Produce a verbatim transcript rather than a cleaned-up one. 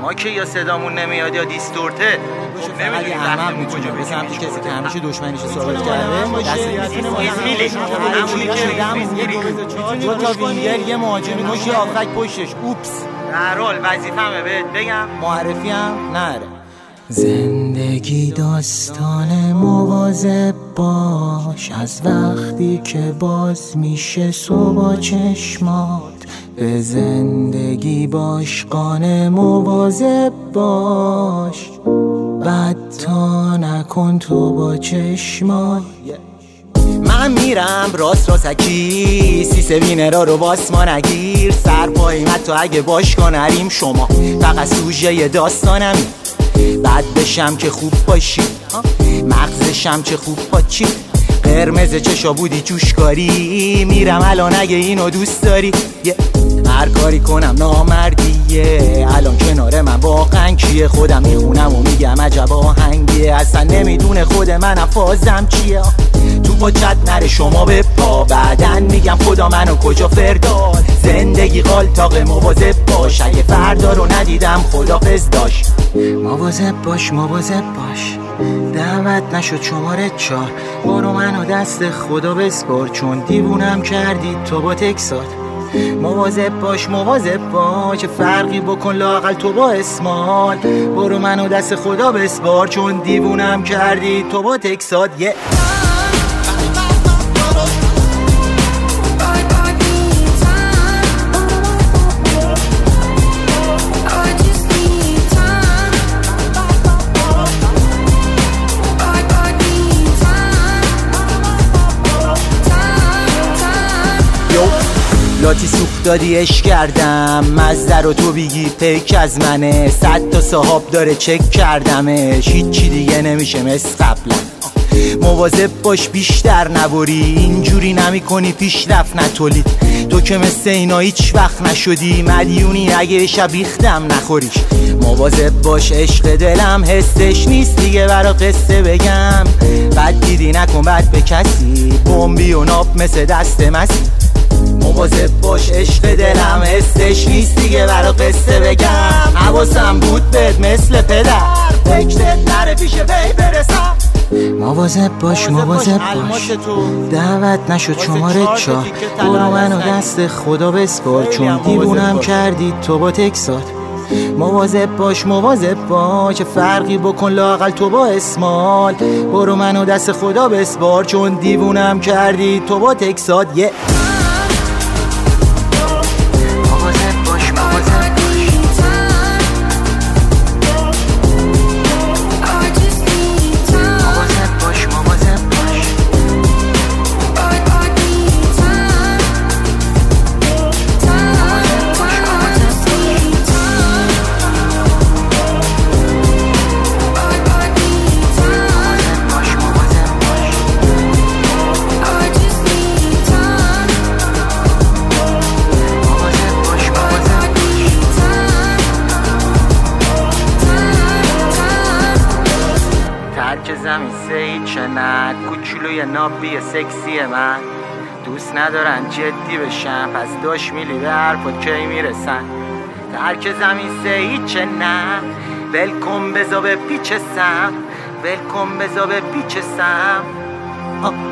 ما که یا صدامون نمیاد یا دیستورته. خب نمیدونیم احمد میتونه به سمت کسی که همیشه دشمنیش ثابت کرده دست ایزمیلی همونی که دو تا وینگر یه مهاجمی مش یه آفک پشتش. اوپس. در حال وظیفه‌مه بهت بگم معرفی هم نره. زندگی داستان مواظب باش از وقتی که باز میشه صبح چشمات. به زندگی باش قانع مواظب باش بد تا نکن تو با چشمات. من میرم راست راستکی سیسه وینرا رو واسما نگیر. سر پایی من تو اگه باش کنریم شما فقط سوژه داستانمی. بد بشم که خوب باشی مغزشم چه خوب پاچی. قرمز چشا بودی جوشکاری میرم الان اگه اینو دوست داری. هر کاری کنم نامردیه الان کنار من واقعا کیه. خودم میخونم و میگم عجب آهنگیه اصلا نمیدونه خود منم فازم چیه. تو پاچت نره شما به پا بعدن میگم خدا منو کجا فرداد. زندگی قالتاق مواظب باش اگه فردا رو ندیدم خدافظ داشت. مواظب باش مواظب باش دعوت نشد شماره چهار. برو منو دست خدا بسپار چون دیوونم کردی تو با تکسات. مواظب باش مواظب باش چه فرقی بکن لااقل تو با اسمال. برو منو دست خدا بسپار چون دیوونم کردی تو با تکسات. یه لاتی سوخت دادی اش کردم مزده رو تو بگی پیک از منه. صد تا صاحب داره چک کردمش هیچی دیگه نمیشه مثل قبلا. مواظب باش بیشتر نبری اینجوری نمی کنی پیشرفت نتولید. تو که مثل اینا هیچ وقت نشدی مدیونی اگه شب ریختم نخوریش. مواظب باش عشق دلم حسش نیست دیگه برا قصه بگم. بد دیدی نکن بد به کسی بمبی و ناب مثل دست مسی. مواظب باش عشق دلم حسش نیست دیگه برا قصه بگم. حواسم بود بهت مثل پدر فکرت نره پیش پی برسم. مواظب باش مواظب باش دعوت نشد شماره چهار. برو منو دست خدا بسپار چون دیوونم کردی تو با تکسات. مواظب باش مواظب باش چه فرقی بکن لااقل تو با اسمال. برو منو دست خدا بسپار چون دیوونم کردی تو با تکسات. یه که زمین سید چند کوچولوی نابی سکسی من دوست ندارن جدی بشن پس داش میلی به حرفات کی میرسن. ترک زمین سید چند ولکن بزا به پیچ سم ولکن بزا به پیچ سم.